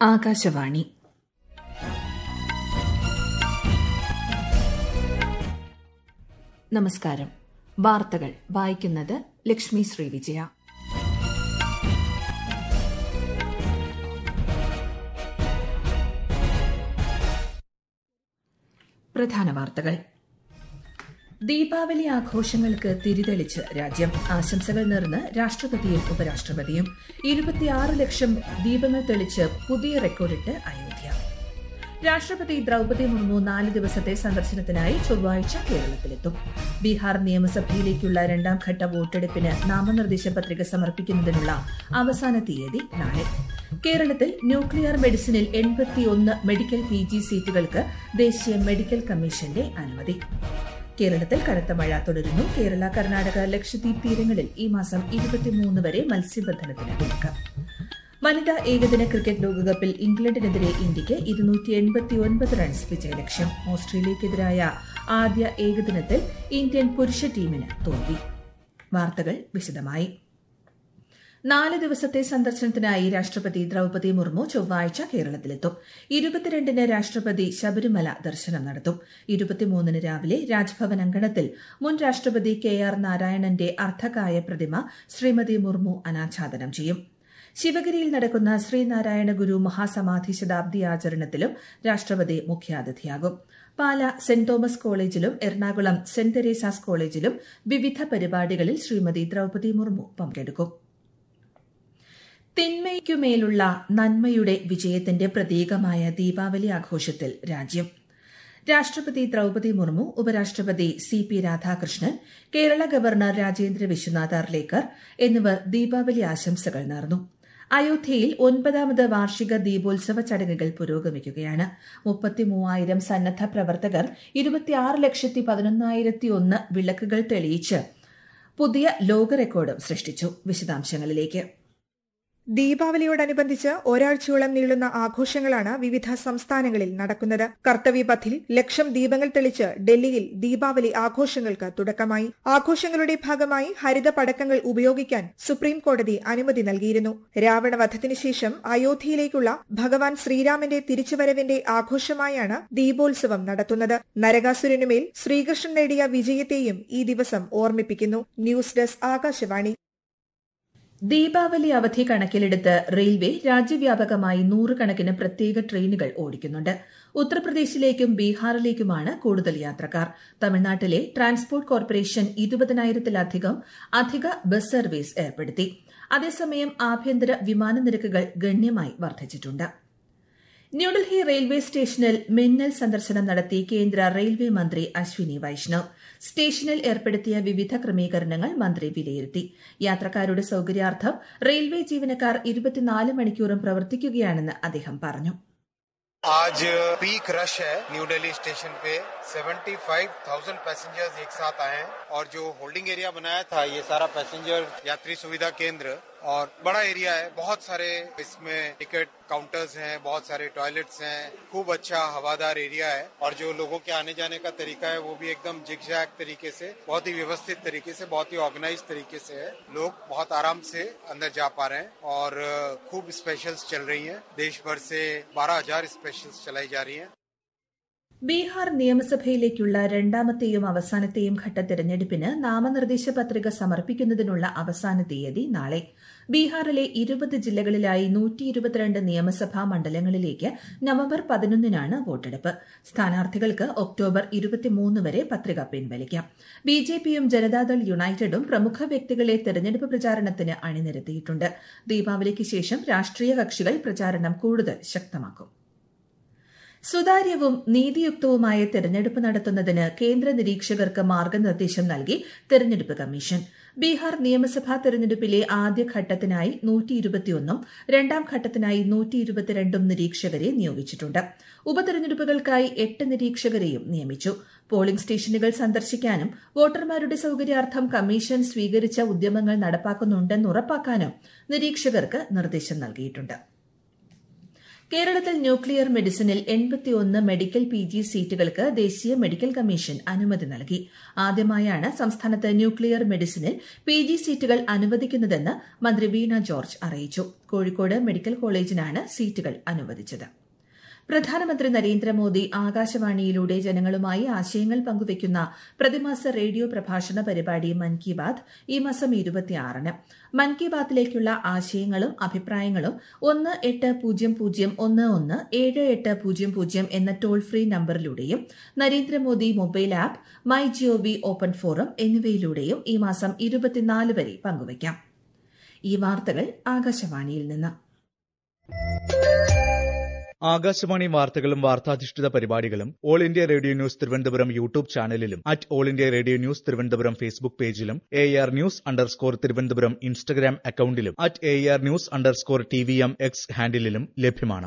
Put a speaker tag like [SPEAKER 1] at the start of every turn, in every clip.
[SPEAKER 1] ആകാശവാണി നമസ്കാരം. വാർത്തകൾ വായിക്കുന്നത് ലക്ഷ്മി ശ്രീവിജയ. പ്രധാന വാർത്തകൾ. ദീപാവലി ആഘോഷങ്ങൾക്ക് തിരിതെളിച്ച് രാജ്യം. ആശംസകൾ നേർന്ന് രാഷ്ട്രപതിയും ഉപരാഷ്ട്രപതിയും. 26 ലക്ഷം ദീപങ്ങൾ തെളിച്ച് പുതിയ റെക്കോർഡിട്ട് അയോധ്യ. രാഷ്ട്രപതി ദ്രൌപദി മുർമു 4 ദിവസത്തെ സന്ദർശനത്തിനായി ചൊവ്വാഴ്ച കേരളത്തിലെത്തും. ബീഹാർ നിയമസഭയിലേക്കുള്ള രണ്ടാംഘട്ട വോട്ടെടുപ്പിന് നാമനിർദ്ദേശ പത്രിക സമർപ്പിക്കുന്നതിനുള്ള അവസാന തീയതി നാളെ. കേരളത്തിൽ ന്യൂക്ലിയർ മെഡിസിനിൽ 81 മെഡിക്കൽ PG സീറ്റുകൾക്ക് ദേശീയ മെഡിക്കൽ കമ്മീഷന്റെ അനുമതി. കേരളത്തിൽ കനത്ത മഴ തുടരുന്നു. കേരള, കർണാടക, ലക്ഷദ്വീപ് തീരങ്ങളിൽ ഈ മാസം 23 വരെ മത്സ്യബന്ധനത്തിന് വിലക്ക്. വനിതാ ഏകദിന ക്രിക്കറ്റ് ലോകകപ്പിൽ ഇംഗ്ലണ്ടിനെതിരെ ഇന്ത്യയ്ക്ക് 289 റൺസ് വിജയലക്ഷ്യം. ഓസ്ട്രേലിയയ്ക്കെതിരായ ആദ്യ ഏകദിനത്തിൽ ഇന്ത്യൻ പുരുഷ ടീമിന് തോൽവി. വാർത്തകൾ വിശദമായി. 4 ദിവസത്തെ സന്ദർശനത്തിനായി രാഷ്ട്രപതി ദ്രൌപദി മുർമു ചൊവ്വാഴ്ച കേരളത്തിലെത്തും. 22-ന് രാഷ്ട്രപതി ശബരിമല ദർശനം നടത്തും. 23-ന് രാവിലെ രാജ്ഭവൻ അങ്കണത്തിൽ മുൻ രാഷ്ട്രപതി KR നാരായണന്റെ അർദ്ധകായ പ്രതിമ ശ്രീമതി മുർമു അനാച്ഛാദനം ചെയ്യും. ശിവഗിരിയിൽ നടക്കുന്ന ശ്രീനാരായണ ഗുരു മഹാസമാധി ശതാബ്ദി ആചരണത്തിലും രാഷ്ട്രപതി മുഖ്യാതിഥിയാകും. പാല സെന്റ് തോമസ് കോളേജിലും എറണാകുളം സെന്റ് തെരേസാസ് കോളേജിലും വിവിധ പരിപാടികളിൽ ശ്രീമതി ദ്രൌപദി മുർമു പങ്കെടുക്കും. തിന്മയ്ക്കുമേലുള്ള നന്മയുടെ വിജയത്തിന്റെ പ്രതീകമായ ദീപാവലി ആഘോഷത്തിൽ രാജ്യം. രാഷ്ട്രപതി ദ്രൌപദി മുർമു, ഉപരാഷ്ട്രപതി CP രാധാകൃഷ്ണൻ, കേരള ഗവർണർ രാജേന്ദ്ര വിശ്വനാഥ് അർലേക്കർ എന്നിവർ ദീപാവലി ആശംസകൾ നേർന്നു. അയോധ്യയിൽ 9ാമത് വാർഷിക ദീപോത്സവ ചടങ്ങുകൾ പുരോഗമിക്കുകയാണ്. 33,000 സന്നദ്ധ പ്രവർത്തകർ 26,11,001 വിളക്കുകൾ തെളിയിച്ച് പുതിയ ലോക റെക്കോർഡും സൃഷ്ടിച്ചു. വിശദാംശങ്ങളിലേക്ക്.
[SPEAKER 2] ദീപാവലിയോടനുബന്ധിച്ച് ഒരാഴ്ചയോളം നീളുന്ന ആഘോഷങ്ങളാണ് വിവിധ സംസ്ഥാനങ്ങളിൽ നടക്കുന്നത്. കർത്തവ്യപഥിൽ ലക്ഷം ദീപങ്ങൾ തെളിച്ച് ഡൽഹിയിൽ ദീപാവലി ആഘോഷങ്ങൾക്ക് തുടക്കമായി. ആഘോഷങ്ങളുടെ ഭാഗമായി ഹരിത പടക്കങ്ങൾ ഉപയോഗിക്കാൻ സുപ്രീം കോടതി അനുമതി നൽകിയിരുന്നു. രാവണവധത്തിനു ശേഷം അയോധ്യയിലേക്കുള്ള ഭഗവാൻ ശ്രീരാമന്റെ തിരിച്ചുവരവിന്റെ ആഘോഷമായാണ് ദീപോത്സവം നടത്തുന്നത്. നരകാസുരനുമേൽ ശ്രീകൃഷ്ണൻ നേടിയ വിജയത്തെയും ഈ ദിവസം ഓർമ്മിപ്പിക്കുന്നു. News desk, Akashvani.
[SPEAKER 1] ദീപാവലി അവധി കണക്കിലെടുത്ത് റെയിൽവേ രാജ്യവ്യാപകമായി 100 കണക്കിന് പ്രത്യേക ട്രെയിനുകൾ ഓടിക്കുന്നുണ്ട്. ഉത്തർപ്രദേശിലേക്കും ബീഹാറിലേക്കുമാണ് കൂടുതൽ യാത്രക്കാർ. തമിഴ്നാട്ടിലെ ട്രാൻസ്പോർട്ട് കോർപ്പറേഷൻ 20,000-ത്തിലധികം അധിക ബസ് സർവീസ് ഏർപ്പെടുത്തി. അതേസമയം ആഭ്യന്തര വിമാന നിരക്കുകൾ ഗണ്യമായി വർദ്ധിച്ചിട്ടുണ്ട്. ന്യൂഡൽഹി റെയിൽവേ സ്റ്റേഷനിൽ മിന്നൽ സന്ദർശനം നടത്തി കേന്ദ്ര റെയിൽവേ മന്ത്രി അശ്വിനി വൈഷ്ണവ്. സ്റ്റേഷനിൽ ഏർപ്പെടുത്തിയ വിവിധ ക്രമീകരണങ്ങൾ മന്ത്രി വിലയിരുത്തി. യാത്രക്കാരുടെ സൌകര്യാർത്ഥം റെയിൽവേ ജീവനക്കാർ 24 മണിക്കൂറും പ്രവർത്തിക്കുകയാണെന്ന് അദ്ദേഹം പറഞ്ഞു.
[SPEAKER 3] आज पीक रश है. न्यू दिल्ली स्टेशन पे 75,000 पैसेंजर्स एक साथ आए हैं और जो होल्डिंग एरिया बनाया था ये सारा पैसेंजर यात्री सुविधा केंद्र और बड़ा एरिया है. बहुत सारे इसमें टिकट काउंटर्स हैं, बहुत सारे टॉयलेट्स हैं, खूब अच्छा हवादार एरिया है और जो लोगों के आने जाने का तरीका है वो भी एकदम जिगजैग तरीके से, बहुत ही व्यवस्थित तरीके से, बहुत ही ऑर्गेनाइज तरीके से है. लोग बहुत आराम से अंदर जा पा रहे हैं और खूब स्पेशल्स चल रही हैं. देश भर से 12,000 स्पेशल्स चलाई जा रही हैं.
[SPEAKER 1] ബീഹാർ നിയമസഭയിലേക്കുള്ള രണ്ടാമത്തെയും അവസാനത്തെയും ഘട്ട തെരഞ്ഞെടുപ്പിന് നാമനിർദ്ദേശ പത്രിക സമർപ്പിക്കുന്നതിനുള്ള അവസാന തീയതി നാളെ. ബീഹാറിലെ 20 ജില്ലകളിലായി 122 നിയമസഭാ മണ്ഡലങ്ങളിലേക്ക് നവംബർ 11-നാണ് വോട്ടെടുപ്പ്. സ്ഥാനാർത്ഥികൾക്ക് ഒക്ടോബർ 23 വരെ പത്രിക പിൻവലിക്കാം. BJPയും ജനതാദൾ യുണൈറ്റഡും പ്രമുഖ വ്യക്തികളെ തെരഞ്ഞെടുപ്പ് പ്രചാരണത്തിന് അണിനിരത്തിയിട്ടുണ്ട്. ദീപാവലിക്ക് ശേഷം രാഷ്ട്രീയ കക്ഷികൾ പ്രചാരണം കൂടുതൽ ശക്തമാക്കും. സുതാര്യവും നീതിയുക്തവുമായ തെരഞ്ഞെടുപ്പ് നടത്തുന്നതിന് കേന്ദ്ര നിരീക്ഷകർക്ക് മാർഗനിർദ്ദേശം നൽകി തെരഞ്ഞെടുപ്പ് കമ്മീഷൻ. ബീഹാർ നിയമസഭാ തെരഞ്ഞെടുപ്പിലെ ആദ്യഘട്ടത്തിനായി 121ഉം രണ്ടാം ഘട്ടത്തിനായി 122ഉം നിരീക്ഷകരെ നിയോഗിച്ചിട്ടുണ്ട്. ഉപതെരഞ്ഞെടുപ്പുകൾക്കായി 8 നിരീക്ഷകരെയും നിയമിച്ചു. പോളിംഗ് സ്റ്റേഷനുകൾ സന്ദർശിക്കാനും വോട്ടർമാരുടെ സൌകര്യാർത്ഥം കമ്മീഷൻ സ്വീകരിച്ച ഉദ്യമങ്ങൾ നടപ്പാക്കുന്നുണ്ടെന്ന് ഉറപ്പാക്കാനും നിരീക്ഷകർക്ക് നിർദ്ദേശം നൽകിയിട്ടുണ്ട്. കേരളത്തിൽ ന്യൂക്ലിയർ മെഡിസിനിൽ 81 മെഡിക്കൽ PG സീറ്റുകൾക്ക് ദേശീയ മെഡിക്കൽ കമ്മീഷൻ അനുമതി നൽകി. ആദ്യമായാണ് സംസ്ഥാനത്ത് ന്യൂക്ലിയർ മെഡിസിനിൽ PG സീറ്റുകൾ അനുവദിക്കുന്നതെന്ന് മന്ത്രി വീണ ജോർജ് അറിയിച്ചു. കോഴിക്കോട് മെഡിക്കൽ കോളേജിനാണ് സീറ്റുകൾ അനുവദിച്ചത്. പ്രധാനമന്ത്രി നരേന്ദ്രമോദി ആകാശവാണിയിലൂടെ ജനങ്ങളുമായി ആശയങ്ങൾ പങ്കുവയ്ക്കുന്ന പ്രതിമാസ റേഡിയോ പ്രഭാഷണ പരിപാടി മൻ കി ബാത് ഈ മാസം 26-ന്. മൻ കി ബാത്തിലേക്കുള്ള ആശയങ്ങളും അഭിപ്രായങ്ങളും 1800117800 എന്ന toll free നമ്പറിലൂടെയും Narendra Modi mobile app, my GOV open forum എന്നിവയിലൂടെയും ഈ മാസം 24 വരെ പങ്കുവയ്ക്കാം. ഈ വാർത്തകൾ ആകാശവാണിയിൽ നിന്ന്.
[SPEAKER 4] ആകാശവാണി വാർത്തകളും വാർത്താധിഷ്ഠിത പരിപാടികളും All India Radio News Thiruvananthapuram YouTube ചാനലിലും All India Radio News Thiruvananthapuram Facebook പേജിലും AR News_ തിരുവനന്തപുരം ഇൻസ്റ്റഗ്രാം അക്കൌണ്ടിലും AR News_TVM X ഹാൻഡിലും ലഭ്യമാണ്.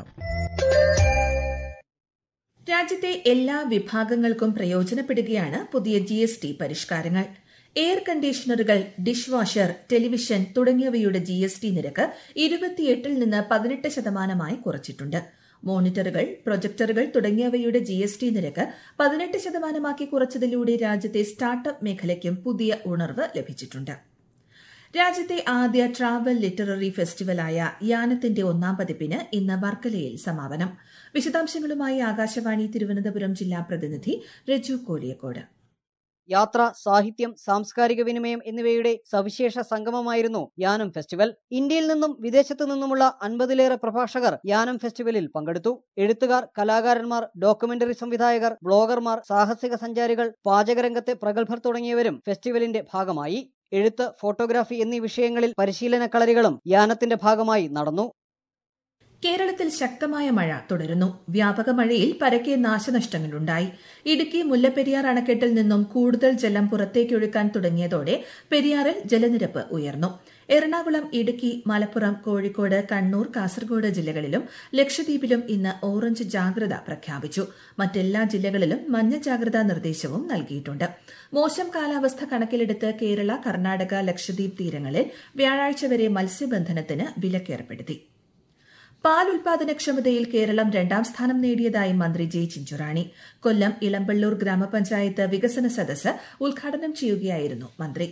[SPEAKER 1] രാജ്യത്തെ എല്ലാ വിഭാഗങ്ങൾക്കും പ്രയോജനപ്പെടുകയാണ് പുതിയ GST പരിഷ്കാരങ്ങൾ. എയർ കണ്ടീഷണറുകൾ, ഡിഷ് വാഷർ, ടെലിവിഷൻ തുടങ്ങിയവയുടെ GST നിരക്ക് 28-ൽ നിന്ന് 18% കുറച്ചിട്ടുണ്ട്. മോണിറ്ററുകൾ, പ്രൊജക്ടറുകൾ തുടങ്ങിയവയുടെ GST നിരക്ക് 18% കുറച്ചതിലൂടെ രാജ്യത്തെ സ്റ്റാർട്ടപ്പ് മേഖലയ്ക്കും പുതിയ ഉണർവ് ലഭിച്ചിട്ടുണ്ട്. രാജ്യത്തെ ആദ്യ ട്രാവൽ ലിറ്റററി ഫെസ്റ്റിവലായ യാനത്തിന്റെ 1ാം പതിപ്പിന് ഇന്ന് വർക്കലയിൽ സമാപനം. വിശദാംശങ്ങളുമായി ആകാശവാണി തിരുവനന്തപുരം ജില്ലാ പ്രതിനിധി രജു കോലിയക്കോട്.
[SPEAKER 5] യാത്ര, സാഹിത്യം, സാംസ്കാരിക വിനിമയം എന്നിവയുടെ സവിശേഷ സംഗമമായിരുന്നു യാനം ഫെസ്റ്റിവൽ. ഇന്ത്യയിൽ നിന്നും വിദേശത്തു നിന്നുമുള്ള 50-ലേറെ പ്രഭാഷകർ യാനം ഫെസ്റ്റിവലിൽ പങ്കെടുത്തു. എഴുത്തുകാർ, കലാകാരന്മാർ, ഡോക്യുമെന്ററി സംവിധായകർ, ബ്ലോഗർമാർ, സാഹസിക സഞ്ചാരികൾ, പാചകരംഗത്തെ പ്രഗത്ഭർ തുടങ്ങിയവരും ഫെസ്റ്റിവലിന്റെ ഭാഗമായി. എഴുത്ത്, ഫോട്ടോഗ്രാഫി എന്നീ വിഷയങ്ങളിൽ പരിശീലന കളരികളും യാനത്തിന്റെ ഭാഗമായി നടന്നു.
[SPEAKER 1] കേരളത്തിൽ ശക്തമായ മഴ തുടരുന്നു. വ്യാപക മഴയിൽ പരക്കെ നാശനഷ്ടങ്ങളുണ്ടായി. ഇടുക്കി മുല്ലപ്പെരിയാർ അണക്കെട്ടിൽ നിന്നും കൂടുതൽ ജലം പുറത്തേക്കൊഴുക്കാൻ തുടങ്ങിയതോടെ പെരിയാറിൽ ജലനിരപ്പ് ഉയർന്നു. എറണാകുളം, ഇടുക്കി, മലപ്പുറം, കോഴിക്കോട്, കണ്ണൂർ, കാസർഗോഡ് ജില്ലകളിലും ലക്ഷദ്വീപിലും ഇന്ന് ഓറഞ്ച് ജാഗ്രത പ്രഖ്യാപിച്ചു. മറ്റെല്ലാ ജില്ലകളിലും മഞ്ഞ ജാഗ്രതാ നിർദ്ദേശവും നൽകിയിട്ടുണ്ട്. മോശം കാലാവസ്ഥ കണക്കിലെടുത്ത് കേരള, കർണാടക, ലക്ഷദ്വീപ് തീരങ്ങളിൽ വ്യാഴാഴ്ച വരെ മത്സ്യബന്ധനത്തിന് വിലക്കേർപ്പെടുത്തി. പാൽ ഉൽപാദനക്ഷമതയിൽ കേരളം 2ാം സ്ഥാനം നേടിയതായി മന്ത്രി ജെ ചിഞ്ചുറാണി. കൊല്ലം ഇളമ്പള്ളൂർ ഗ്രാമപഞ്ചായത്ത് വികസന സദസ്സ് ഉദ്ഘാടനം ചെയ്യുകയായിരുന്നു മന്ത്രി.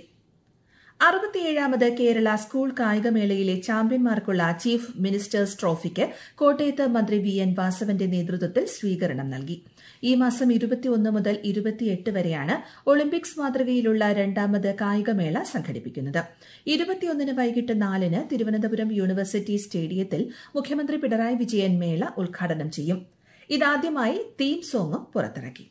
[SPEAKER 1] 67ാമത് കേരള സ്കൂൾ കായികമേളയിലെ ചാമ്പ്യന്മാർക്കുള്ള ചീഫ് മിനിസ്റ്റേഴ്സ് ട്രോഫിക്ക് കോട്ടയത്ത് മന്ത്രി VN വാസവന്റെ നേതൃത്വത്തിൽ സ്വീകരണം നൽകി. ഈ മാസം 21 മുതൽ 28 വരെയാണ് ഒളിമ്പിക്സ് മാതൃകയിലുള്ള 2ാമത് കായികമേള സംഘടിപ്പിക്കുന്നത്. 21-ന് വൈകിട്ട് 4-ന് തിരുവനന്തപുരം യൂണിവേഴ്സിറ്റി സ്റ്റേഡിയത്തിൽ മുഖ്യമന്ത്രി പിണറായി വിജയൻ മേള ഉദ്ഘാടനം ചെയ്യും. ഇതാദ്യമായി തീം സോങ്ങും പുറത്തിറക്കി.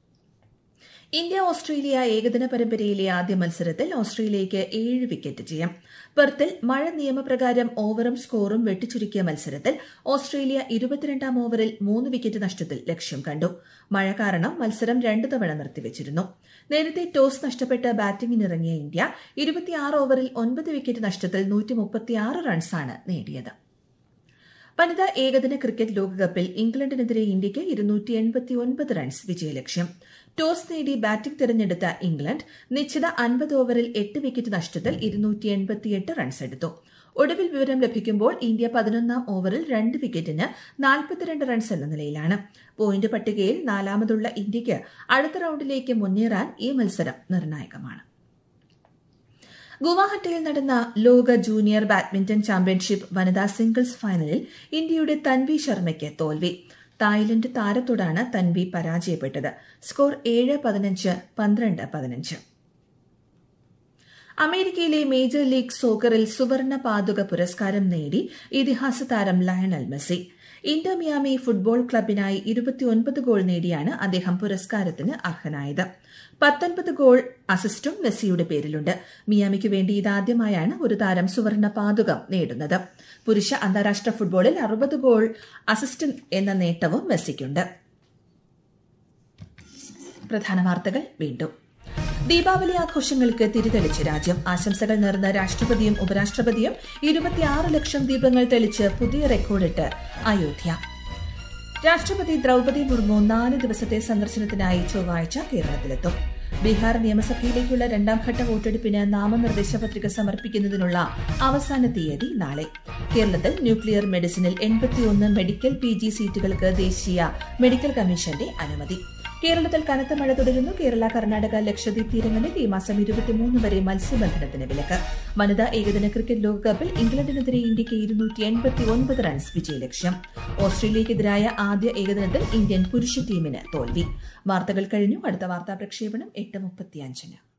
[SPEAKER 1] ഇന്ത്യ ഓസ്ട്രേലിയ ഏകദിന പരമ്പരയിലെ ആദ്യ മത്സരത്തിൽ ഓസ്ട്രേലിയയ്ക്ക് 7 വിക്കറ്റ് ജയം. പെർത്തിൽ മഴ നിയമപ്രകാരം ഓവറും സ്കോറും വെട്ടിച്ചുരുക്കിയ മത്സരത്തിൽ ഓസ്ട്രേലിയ 22ാം ഓവറിൽ 3 വിക്കറ്റ് നഷ്ടത്തിൽ ലക്ഷ്യം കണ്ടു. മഴ കാരണം മത്സരം 2 തവണ നിർത്തിവച്ചിരുന്നു. നേരത്തെ ടോസ് നഷ്ടപ്പെട്ട് ബാറ്റിംഗിനിറങ്ങിയ ഇന്ത്യ 26 ഓവറിൽ 9 വിക്കറ്റ് നഷ്ടത്തിൽ 136 റൺസാണ് നേടിയത്. വനിതാ ഏകദിന ക്രിക്കറ്റ് ലോകകപ്പിൽ ഇംഗ്ലണ്ടിനെതിരെ ഇന്ത്യയ്ക്ക് 289 റൺസ് വിജയലക്ഷ്യം. ടോസ് നേടി ബാറ്റിംഗ് തെരഞ്ഞെടുത്ത ഇംഗ്ലണ്ട് നിശ്ചിത 50 ഓവറിൽ 8 വിക്കറ്റ് നഷ്ടത്തിൽ 288 റൺസ് എടുത്തു. ഒടുവിൽ വിവരം ലഭിക്കുമ്പോൾ ഇന്ത്യ 11ാം ഓവറിൽ 2 വിക്കറ്റിന് 42 റൺസ് എന്ന നിലയിലാണ്. പോയിന്റ് പട്ടികയിൽ 4ാമതുള്ള ഇന്ത്യയ്ക്ക് അടുത്ത റൌണ്ടിലേക്ക് മുന്നേറാൻ ഈ മത്സരം നിർണായകമാണ്. ഗുവാഹട്ടിയിൽ നടന്ന ലോക ജൂനിയർ ബാഡ്മിന്റൺ ചാമ്പ്യൻഷിപ്പ് വനിതാ സിംഗിൾസ് ഫൈനലിൽ ഇന്ത്യയുടെ തൻവി ശർമ്മയ്ക്ക് തോൽവി. തായ്ലൻഡ് താരത്തോടാണ് തൻവി പരാജയപ്പെട്ടത്. സ്കോർ 7-15, 12-15. അമേരിക്കയിലെ മേജർ ലീഗ് സോക്കറിൽ സുവർണ പാതുക പുരസ്കാരം നേടി ഇതിഹാസ താരം Lionel Messi. Inter Miami football ക്ലബിനായി 29 ഗോൾ നേടിയാണ് അദ്ദേഹം പുരസ്കാരത്തിന് അർഹനായത്. 19 ഗോൾ അസിസ്റ്റും മെസ്സിയുടെ പേരിലുണ്ട്. മിയാമിക്ക് വേണ്ടി ഇതാദ്യമായാണ് ഒരു താരം സുവർണ പാതുകം നേടുന്നത്. പുരുഷ അന്താരാഷ്ട്ര ഫുട്ബോളിൽ 60 ഗോൾ അസിസ്റ്റ് എന്ന നേട്ടവും മെസ്സിക്കുണ്ട്. പ്രധാന വാർത്തകൾ വീണ്ടും. ദീപാവലി ആഘോഷങ്ങൾക്ക് തിരിതെളിച്ച് രാജ്യം. ആശംസകൾ നേർന്ന രാഷ്ട്രപതിയും ഉപരാഷ്ട്രപതിയും 26 ലക്ഷം ദീപങ്ങൾ തെളിച്ച് പുതിയ റെക്കോർഡിട്ട് അയോധ്യ. രാഷ്ട്രപതി ദ്രൌപദി മുർമു 4 ദിവസത്തെ സന്ദർശനത്തിനായി ചൊവ്വാഴ്ച കേരളത്തിലെത്തും. ബീഹാർ നിയമസഭയിലേക്കുള്ള രണ്ടാംഘട്ട വോട്ടെടുപ്പിന് നാമനിർദ്ദേശ പത്രിക സമർപ്പിക്കുന്നതിനുള്ള അവസാന തീയതി നാളെ. കേരളത്തിൽ ന്യൂക്ലിയർ മെഡിസിനിൽ 81 മെഡിക്കൽ PG സീറ്റുകൾക്ക് ദേശീയ മെഡിക്കൽ കമ്മീഷന്റെ അനുമതി. കേരളത്തിൽ കനത്ത മഴ തുടരുന്നു. കേരള, കർണാടക, ലക്ഷദ്വീപ് തീരങ്ങളിൽ ഈ മാസം 23 വരെ മത്സ്യബന്ധനത്തിന് വിലക്ക്. വനിതാ ഏകദിന ക്രിക്കറ്റ് ലോകകപ്പിൽ ഇംഗ്ലണ്ടിനെതിരെ ഇന്ത്യയ്ക്ക് 289 റൺസ് വിജയലക്ഷ്യം. ഓസ്ട്രേലിയയ്ക്കെതിരായ ആദ്യ ഏകദിനത്തിൽ ഇന്ത്യൻ പുരുഷ ടീമിന് തോൽവി. വാർത്തകൾ കഴിഞ്ഞു. അടുത്ത വാർത്താ പ്രക്ഷേപണം 8:35.